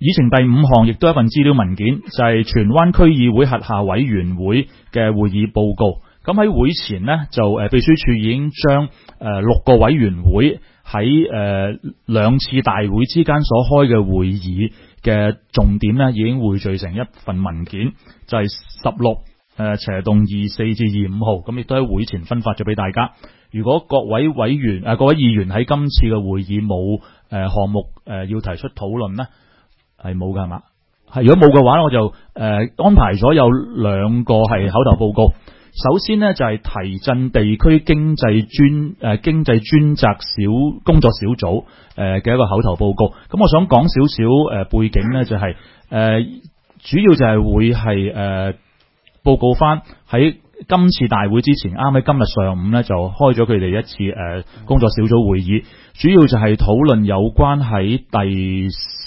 議程第5項亦都係一份資料文件，就係荃灣區議會轄下委員會嘅會議報告。咁喺會前呢，就秘書處已經將6個委員會喺2次大會之間所開嘅會議嘅重點呢，已經匯聚成一份文件，就係16斜動24至25號，咁亦都喺會前分發咗俾大家。如果各位議員喺今次嘅會議冇項目要提出討論呢，係冇㗎係嘛？係如果冇嘅話，我就安排咗有2個係口頭報告。首先呢，就係提振地區經濟專責工作小組嘅一個口頭報告。咁我想講少少背景呢，就係主要就係會係報告翻喺今次大會之前，啱喺今日上午呢，就開咗佢哋一次工作小組會議，主要就係討論有關喺第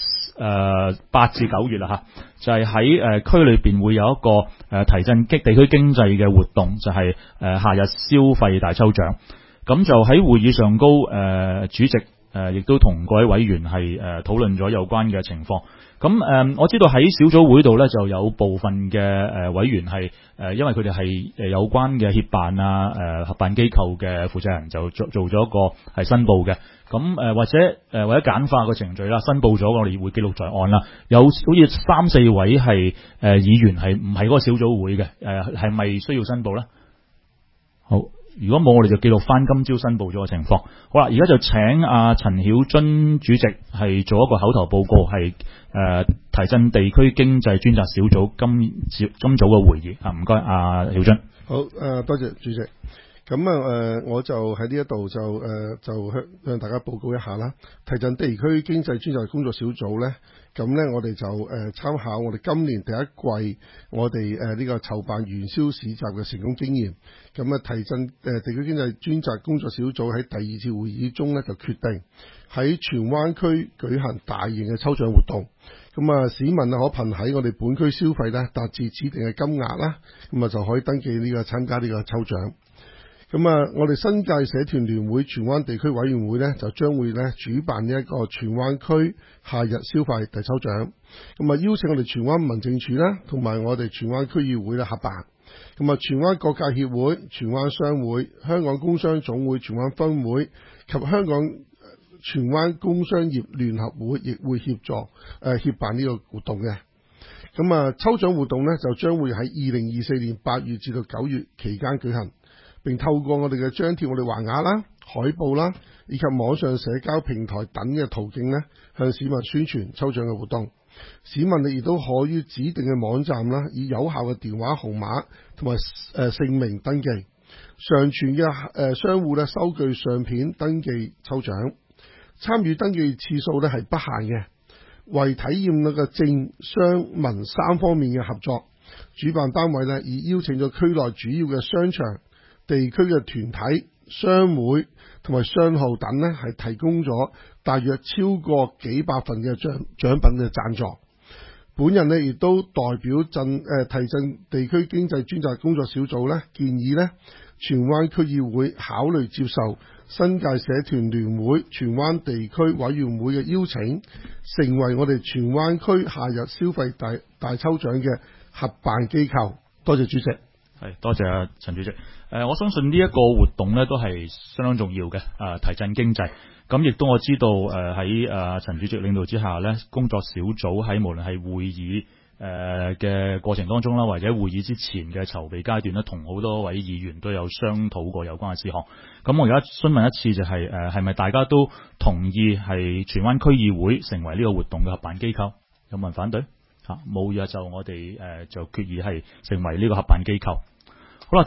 8至9月啦吓，就係喺區裏邊會有一個提振地區經濟嘅活動，就係夏日消費大抽獎。咁就喺會議上高主席亦都同各位委員係討論咗有關嘅情況。咁我知道喺小組會度呢，就有部分嘅委員係因為佢哋係有關嘅協辦合辦機構嘅負責人，就做咗一個係申報嘅。咁或者為咗簡化個程序啦，申報咗我哋會記錄在案啦。有好似3、4位係議員係唔係嗰個小組會嘅，係咪需要申報呢？好。如果冇，我哋就記錄翻今朝申報咗嘅情況。好啦，而家就請陳曉津主席係做一個口頭報告，係提振地區經濟專責小組今早嘅會議。唔該，曉津。 好，多謝主席。咁我就喺呢一度就向大家報告一下啦。提振地區經濟專責工作小組呢，咁呢我哋就參考我哋今年第一季我哋呢個籌辦元宵市集嘅成功經驗。咁提振地區經濟專責工作小組喺第2次會議中呢，就決定喺荃灣區舉行大型嘅抽獎活動。咁市民可憑喺我哋本區消費呢達至指定嘅金額啦，咁就可以登記參加呢個抽獎。咁我哋新界社團聯會荃灣地區委員會呢，就將會呢主辦呢一個荃灣區夏日消費大抽獎。咁邀請我哋荃灣民政處啦，同埋我哋荃灣區議會咧合辦。咁荃灣各界協會、荃灣商會、香港工商總會荃灣分會及香港荃灣工商業聯合會亦會協辦呢個活動嘅。咁抽獎活動呢，就將會喺2024年8月至到9月期間舉行。並透過我哋嘅張貼、我哋橫額啦、海報啦，以及網上社交平台等嘅途徑呢，向市民宣傳抽獎嘅活動。市民亦都可以指定嘅網站啦，以有效嘅電話號碼同埋姓名登記。上傳嘅商戶呢，收據相片登記抽獎。參與登記次數呢係不限嘅，為體驗嗰個政商民3方面嘅合作。主辦單位呢，已邀請咗區內主要嘅商場、地區嘅團體、商會同埋商號等呢，係提供咗大約超過幾百份嘅獎品嘅贊助。本人呢，亦都代表提振地區經濟專責工作小組呢，建議呢荃灣區議會考慮接受新界社團聯會荃灣地區委員會嘅邀請，成為我哋荃灣區夏日消費大抽獎嘅合辦機構。多謝主席。 係，多謝陳主席。我相信呢一個活動呢都係相當重要嘅，提振經濟。咁亦都我知道喺陳主席領導之下呢，工作小組喺無論係會議嘅過程當中啦，或者會議之前嘅籌備階段呢，同好多位議員都有商討過有關嘅事項。咁我而家詢問一次就係係咪大家都同意係荃灣區議會成為呢個活動嘅合辦機構？有冇人反對？冇嘅就我哋就決議係成為呢個合辦機構。好啦，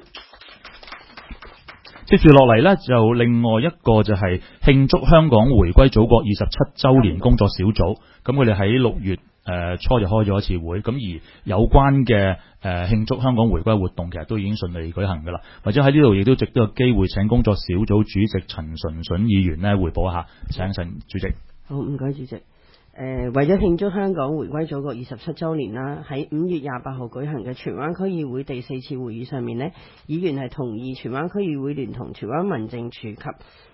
接住落嚟呢，就另外一個就係慶祝香港回歸祖國27週年工作小組。咁佢哋喺6月初就開咗一次會。咁而有關嘅慶祝香港回歸活動，其實都已經順利舉行噶啦。或者喺呢度亦都值得有機會請工作小組主席陳純純議員呢匯報一下。請陳主席。 好，唔該主席。為咗慶祝香港回歸祖國27週年啦，喺5月28號舉行嘅荃灣區議會第4次會議上面呢，議員係同意荃灣區議會聯同荃灣民政處及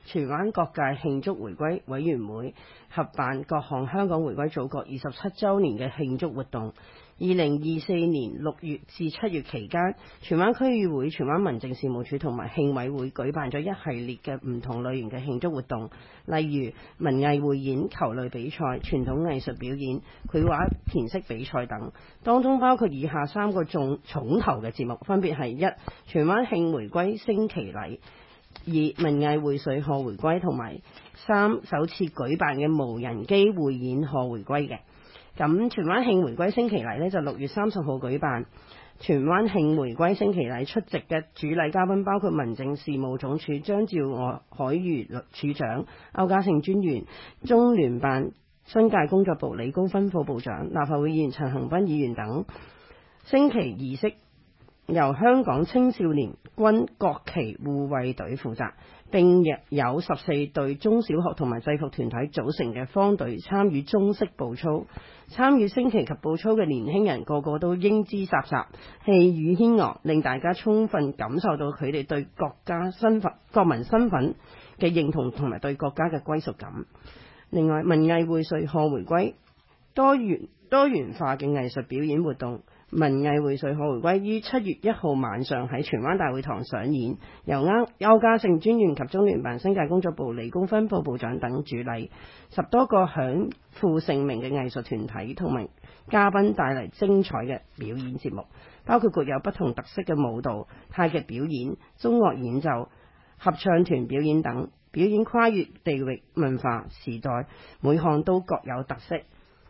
荃灣各界慶祝回歸委員會合辦各項香港回歸祖國27週年嘅慶祝活動。2024年6月至7月期間，荃灣區議會、荃灣民政事務處同埋慶委會舉辦咗一系列嘅唔同類型嘅慶祝活動，例如文藝匯演、球類比賽、傳統藝術表演、繪畫填色比賽等。當中包括以下3個重頭嘅節目，分別係1荃灣慶回歸升旗禮，2文藝匯水賀回歸，同埋3首次舉辦嘅無人機匯演賀回歸嘅。咁荃灣慶回歸升旗禮呢，就6月30號舉辦。荃灣慶回歸升旗禮出席嘅主禮嘉賓包括民政事務總署張召海瑜處長、歐家勝專員、中聯辦新界工作部理工分副部長、立法會議員陳恒鑌議員等。升旗儀式由香港青少年軍國旗護衛隊負責，並有14隊中小學同埋制服團體組成嘅方隊參與中式步操。參與升旗及步操嘅年輕人個個都英姿颯颯、氣宇軒昂，令大家充分感受到佢哋對國民身份嘅認同同埋對國家嘅歸屬感。另外，文藝匯萃賀回歸，多元化嘅藝術表演活動。文藝匯萃賀回歸於7月1號晚上喺荃灣大會堂上演，由歐家勝專員及中聯辦新界工作部理工分副部長等主禮，10多個享負盛名嘅藝術團體同埋嘉賓帶嚟精彩嘅表演節目，包括具有不同特色嘅舞蹈、太極表演、中樂演奏、合唱團表演等，表演跨越地域、文化、時代，每項都各有特色。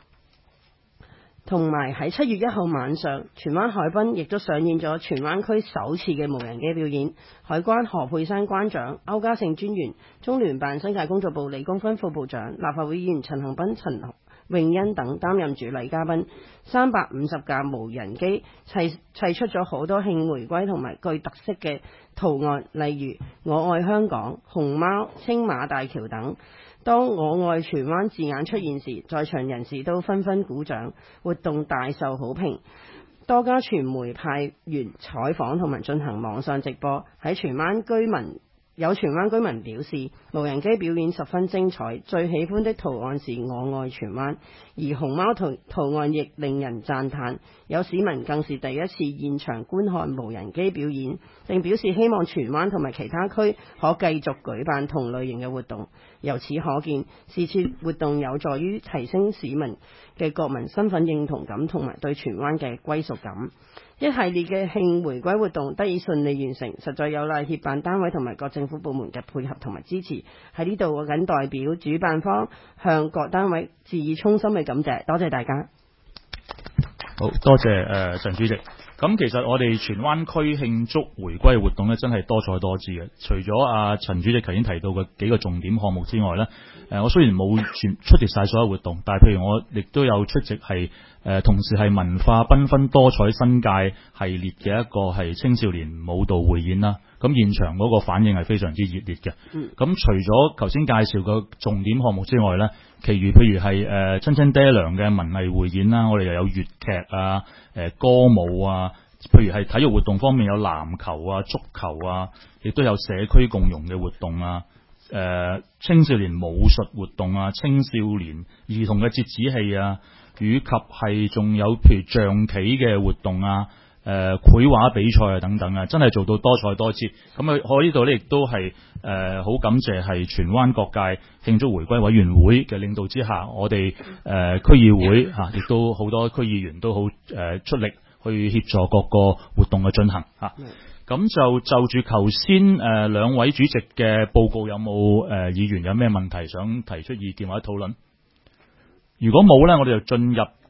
同埋喺7月1號晚上，荃灣海濱亦都上演咗荃灣區首次嘅無人機表演。海關何佩珊關長、歐家勝專員、中聯辦新界工作部理工分副部長、立法會議員陳恒鑌、陳穎欣等擔任主禮嘉賓。350架無人機砌出咗好多慶回歸同埋具特色嘅圖案，例如我愛香港、熊貓、青馬大橋等。當我愛荃灣字眼出現時，在場人士都紛紛鼓掌，活動大受好評。多家傳媒派員採訪同埋進行網上直播。有荃灣居民表示，無人機表演十分精彩，最喜歡的圖案是我愛荃灣，而熊貓圖案亦令人讚嘆。有市民更是第一次現場觀看無人機表演，並表示希望荃灣同埋其他區可繼續舉辦同類型嘅活動。由此可見，是次活動有助於提升市民嘅國民身份認同感同埋對荃灣嘅歸屬感。一系列嘅慶回歸活動得以順利完成，實在有賴協辦單位同埋各政府部門嘅配合同埋支持。喺呢度我謹代表主辦方向各單位致以衷心嘅感謝，多謝大家。 好多謝陳主席。咁其實我哋荃灣區慶祝回歸嘅活動咧，真係多彩多姿嘅。除咗陳主席頭先提到嘅幾個重點項目之外咧，我雖然冇出席晒所有活動，但係譬如我亦都有出席係同時係文化繽紛多彩新界系列嘅一個係青少年舞蹈匯演啦。咁現場嗰個反應係非常之熱烈嘅。咁除咗頭先介紹嘅重點項目之外咧，其餘譬如係親親爹娘嘅文藝匯演啦，我哋又有粵劇啊、歌舞啊，譬如係體育活動方面有籃球啊、足球啊，亦都有社區共融嘅活動啊、青少年武術活動啊、青少年兒童嘅折子戲啊，以及係仲有譬如象棋嘅活動啊、繪畫比賽啊等等啊，真係做到多彩多姿。咁我呢度咧亦都係好感謝係荃灣各界慶祝回歸委員會嘅領導之下，我哋區議會亦都好多區議員都好出力去協助各個活動嘅進行嚇。咁就住頭先兩位主席嘅報告，有冇議員有咩問題想提出意見或者討論？如果冇咧，我哋就進入